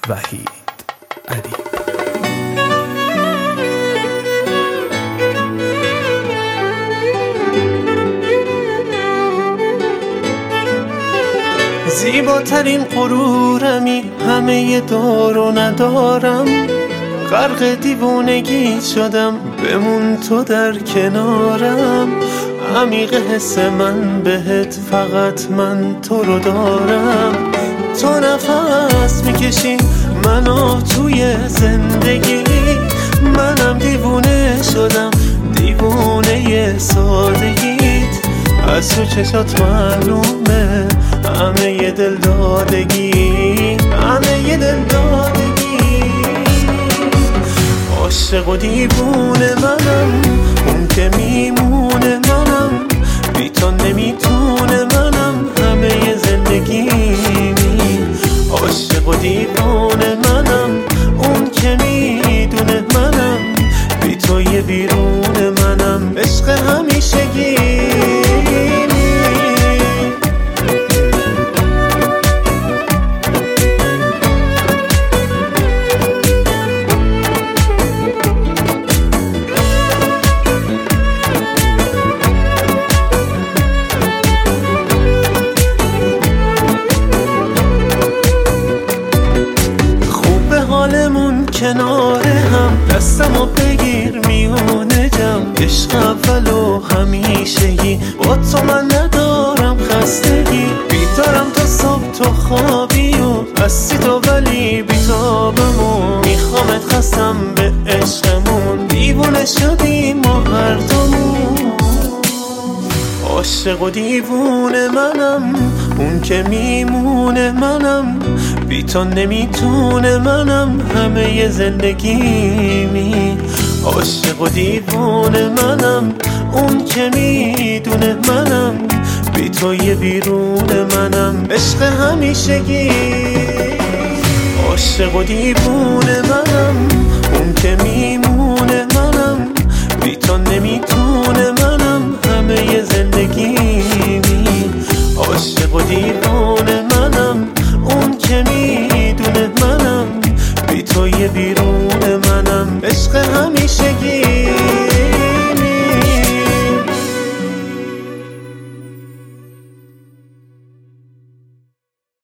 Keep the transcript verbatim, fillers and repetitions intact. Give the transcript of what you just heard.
وحید ادیب. زیباترین غرورمی، همه دار و ندارم، غرق دیوونگی شدم، بمون تو در کنارم. عمیق حس من بهت، فقط من تو رو دارم. تو نفس میکشی منو توی زندگی، منم دیوونه شدم، دیوونه سادگیت. از تو چشات معلومه همه ی دل دادگی، همه ی دل دادگی. عاشق و دیوونه منم، اون که میمونه منم، بی تو نمیتونه منم همه ی زندگیمی. عاشق و دیوونه منم، اون که میدونه منم، بی تو یه بیرون منم، عشق همیشگی. کنار هم دستمو بگیر میونه جمع، عشق اول و همیشگی. با تو من ندارم خستگی، بیدارم تا صبح تو خوابی و هستی تو ولی بیتابمون. میخوامت خستم به عشقمون، دیوونه شدیم ما هر دومون. عاشق و دیوونه منم، اون که میمونه منم، بی تو نمیتونه منم همه ی زندگیمی. عاشق و دیوونه منم، اون که میدونه منم، بی تو یه بیرون منم، عشق همیشگی. عاشق و دیوونه منم، اون که میمونه منم، بی تو نمیتونه منم همه ی زندگیمی. عاشق و دیوونه منم، اون که میدونه منم، بی تو یه بیرون منم، عشق همین